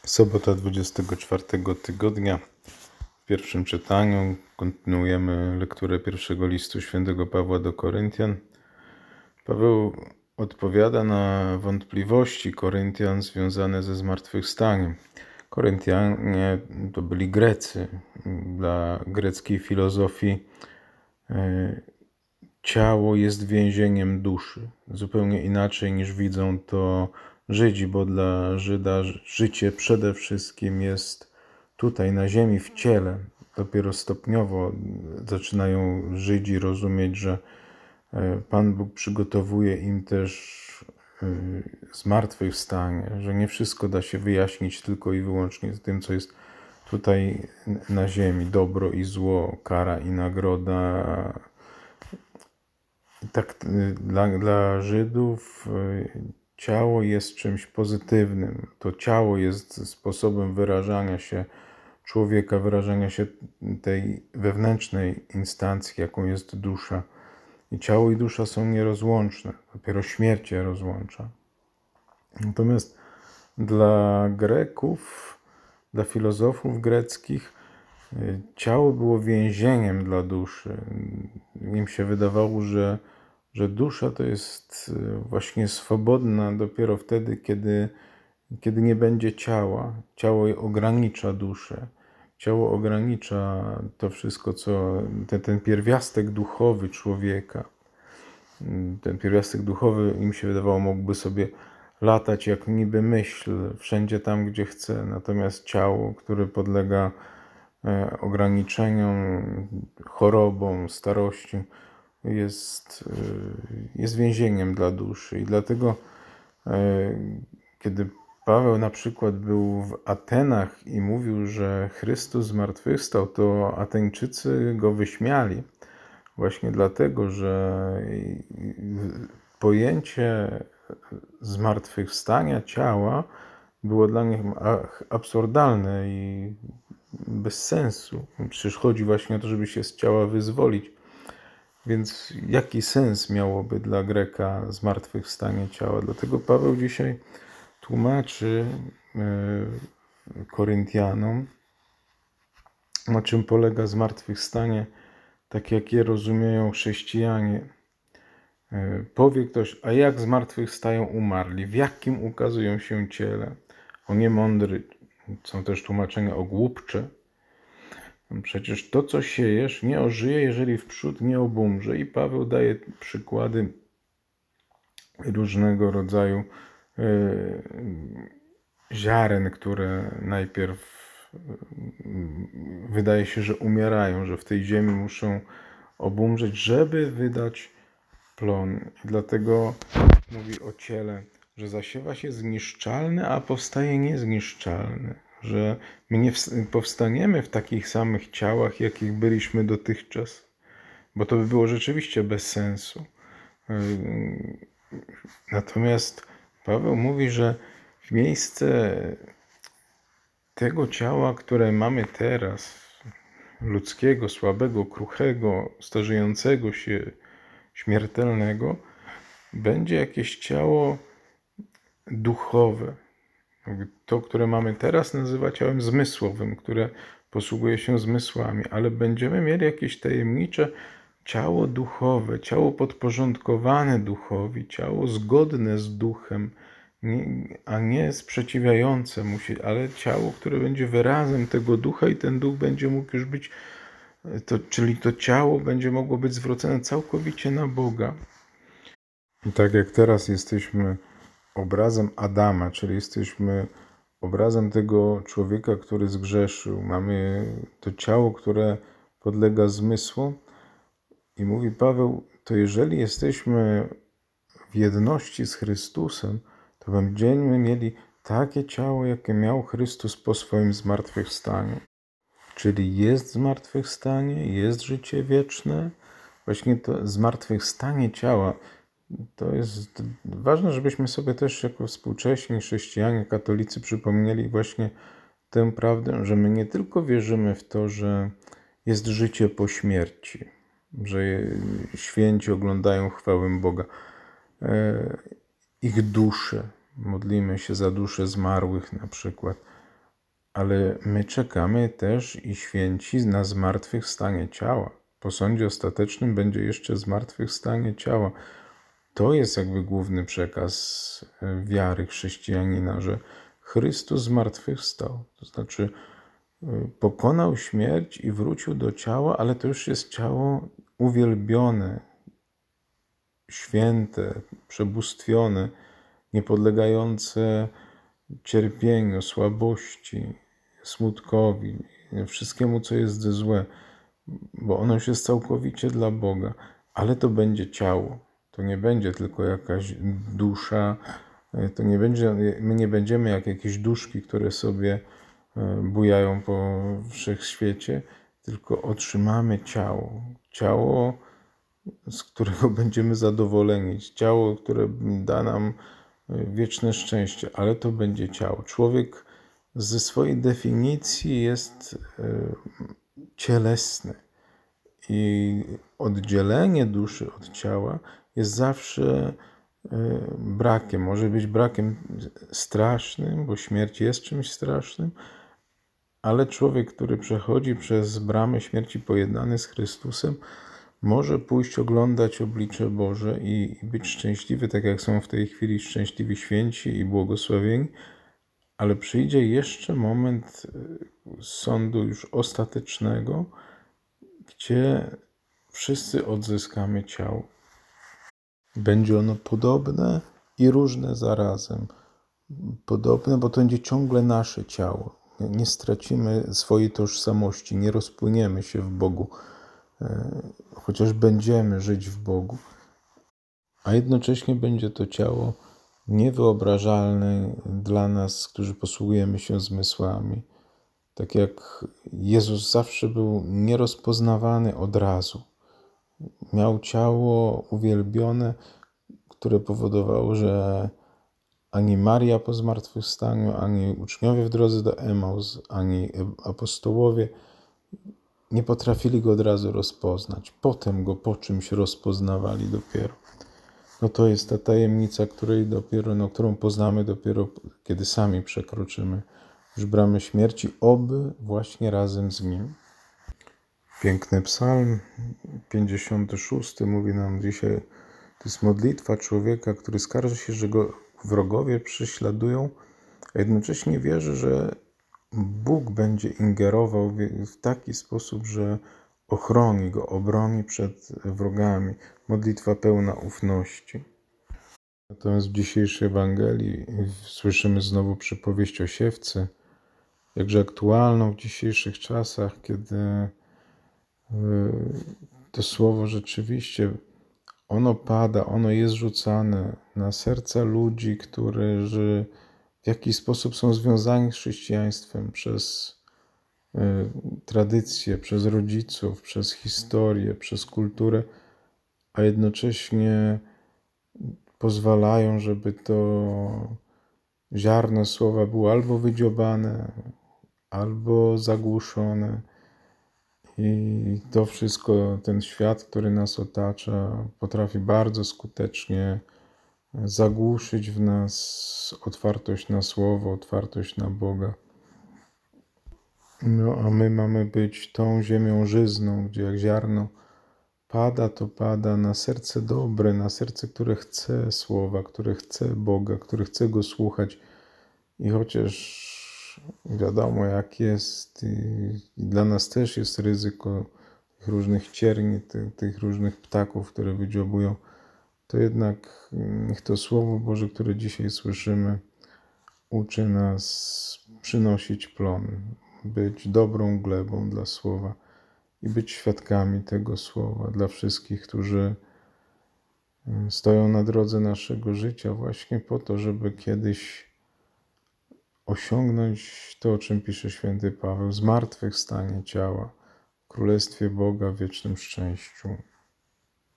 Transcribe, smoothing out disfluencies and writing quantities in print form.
Sobota 24 tygodnia. W pierwszym czytaniu kontynuujemy lekturę pierwszego listu świętego Pawła do Koryntian. Paweł odpowiada na wątpliwości Koryntian związane ze zmartwychwstaniem. Koryntianie to byli Grecy. Dla greckiej filozofii ciało jest więzieniem duszy. Zupełnie inaczej niż widzą to Żydzi, bo dla Żyda życie przede wszystkim jest tutaj na ziemi, w ciele. Dopiero stopniowo zaczynają Żydzi rozumieć, że Pan Bóg przygotowuje im też zmartwychwstanie, że nie wszystko da się wyjaśnić tylko i wyłącznie z tym, co jest tutaj na ziemi. Dobro i zło, kara i nagroda. Tak, dla Żydów ciało jest czymś pozytywnym. To ciało jest sposobem wyrażania się człowieka, wyrażania się tej wewnętrznej instancji, jaką jest dusza. I ciało i dusza są nierozłączne. Dopiero śmierć je rozłącza. Natomiast dla Greków, dla filozofów greckich, ciało było więzieniem dla duszy. Im się wydawało, że dusza to jest właśnie swobodna dopiero wtedy, kiedy nie będzie ciała. Ciało ogranicza duszę. Ciało ogranicza to wszystko, co ten pierwiastek duchowy człowieka. Ten pierwiastek duchowy, im się wydawało, mógłby sobie latać jak niby myśl, wszędzie tam, gdzie chce. Natomiast ciało, które podlega ograniczeniom, chorobom, starości, jest więzieniem dla duszy. I dlatego, kiedy Paweł na przykład był w Atenach i mówił, że Chrystus zmartwychwstał, to Ateńczycy go wyśmiali. Właśnie dlatego, że pojęcie zmartwychwstania ciała było dla nich absurdalne i bez sensu. Przecież chodzi właśnie o to, żeby się z ciała wyzwolić. Więc jaki sens miałoby dla Greka zmartwychwstanie ciała? Dlatego Paweł dzisiaj tłumaczy Koryntianom, na czym polega zmartwychwstanie, tak jak je rozumieją chrześcijanie. Powie ktoś, a jak zmartwychwstają umarli? W jakim ukazują się ciele? O niemądry, są też tłumaczenia o głupcze. Przecież to, co siejesz, nie ożyje, jeżeli wprzód nie obumrze. I Paweł daje przykłady różnego rodzaju ziaren, które najpierw wydaje się, że umierają, że w tej ziemi muszą obumrzeć, żeby wydać plon. I dlatego mówi o ciele, że zasiewa się zniszczalne, a powstaje niezniszczalne. Że my nie powstaniemy w takich samych ciałach, jakich byliśmy dotychczas, bo to by było rzeczywiście bez sensu. Natomiast Paweł mówi, że w miejsce tego ciała, które mamy teraz, ludzkiego, słabego, kruchego, starzejącego się, śmiertelnego, będzie jakieś ciało duchowe. To, które mamy teraz, nazywa ciałem zmysłowym, które posługuje się zmysłami, ale będziemy mieli jakieś tajemnicze ciało duchowe, ciało podporządkowane duchowi, ciało zgodne z duchem, a nie sprzeciwiające mu się, ale ciało, które będzie wyrazem tego ducha i ten duch będzie mógł już być, czyli to ciało będzie mogło być zwrócone całkowicie na Boga. I tak jak teraz jesteśmy obrazem Adama, czyli jesteśmy obrazem tego człowieka, który zgrzeszył. Mamy to ciało, które podlega zmysłom. I mówi Paweł, to jeżeli jesteśmy w jedności z Chrystusem, to będziemy mieli takie ciało, jakie miał Chrystus po swoim zmartwychwstaniu. Czyli jest zmartwychwstanie, jest życie wieczne. Właśnie to zmartwychwstanie ciała, to jest ważne, żebyśmy sobie też jako współcześni chrześcijanie, katolicy przypomnieli właśnie tę prawdę, że my nie tylko wierzymy w to, że jest życie po śmierci, że święci oglądają chwałę Boga, ich dusze, modlimy się za dusze zmarłych na przykład, ale my czekamy też i święci na zmartwychwstanie ciała. Po sądzie ostatecznym będzie jeszcze zmartwychwstanie ciała. To jest jakby główny przekaz wiary chrześcijanina, że Chrystus zmartwychwstał. To znaczy pokonał śmierć i wrócił do ciała, ale to już jest ciało uwielbione, święte, przebóstwione, niepodlegające cierpieniu, słabości, smutkowi, wszystkiemu, co jest złe, bo ono już jest całkowicie dla Boga, ale to będzie ciało. To nie będzie tylko jakaś dusza, to nie będzie, my nie będziemy jak jakieś duszki, które sobie bujają po wszechświecie, tylko otrzymamy ciało. Ciało, z którego będziemy zadowoleni. Ciało, które da nam wieczne szczęście, ale to będzie ciało. Człowiek ze swojej definicji jest cielesny i oddzielenie duszy od ciała jest zawsze brakiem. Może być brakiem strasznym, bo śmierć jest czymś strasznym, ale człowiek, który przechodzi przez bramę śmierci pojednany z Chrystusem, może pójść oglądać oblicze Boże i być szczęśliwy, tak jak są w tej chwili szczęśliwi święci i błogosławieni, ale przyjdzie jeszcze moment sądu już ostatecznego, gdzie wszyscy odzyskamy ciało. Będzie ono podobne i różne zarazem. Podobne, bo to będzie ciągle nasze ciało. Nie stracimy swojej tożsamości, nie rozpłyniemy się w Bogu, chociaż będziemy żyć w Bogu. A jednocześnie będzie to ciało niewyobrażalne dla nas, którzy posługujemy się zmysłami. Tak jak Jezus zawsze był nierozpoznawany od razu. Miał ciało uwielbione, które powodowało, że ani Maria po zmartwychwstaniu, ani uczniowie w drodze do Emaus, ani apostołowie nie potrafili go od razu rozpoznać. Potem go po czymś rozpoznawali dopiero. No to jest ta tajemnica, którą poznamy dopiero, kiedy sami przekroczymy już bramę śmierci, oby właśnie razem z Nim. Piękny psalm 56 mówi nam dzisiaj, to jest modlitwa człowieka, który skarży się, że go wrogowie prześladują, a jednocześnie wierzy, że Bóg będzie ingerował w taki sposób, że ochroni go, obroni przed wrogami. Modlitwa pełna ufności. Natomiast w dzisiejszej Ewangelii słyszymy znowu przypowieść o siewcy, jakże aktualną w dzisiejszych czasach, kiedy to słowo rzeczywiście ono pada, ono jest rzucane na serca ludzi, którzy w jakiś sposób są związani z chrześcijaństwem przez tradycję, przez rodziców, przez historię, przez kulturę, a jednocześnie pozwalają, żeby to ziarno słowa było albo wydziobane, albo zagłuszone. I to wszystko, ten świat, który nas otacza, potrafi bardzo skutecznie zagłuszyć w nas otwartość na Słowo, otwartość na Boga. No a my mamy być tą ziemią żyzną, gdzie jak ziarno pada, to pada na serce dobre, na serce, które chce Słowa, które chce Boga, które chce Go słuchać. I chociaż wiadomo jak jest i dla nas też jest ryzyko tych różnych cierni, tych różnych ptaków, które wydziobują, to jednak niech to Słowo Boże, które dzisiaj słyszymy, uczy nas przynosić plon, być dobrą glebą dla Słowa i być świadkami tego Słowa dla wszystkich, którzy stoją na drodze naszego życia właśnie po to, żeby kiedyś osiągnąć to, o czym pisze święty Paweł, zmartwychwstanie ciała w Królestwie Boga w wiecznym szczęściu.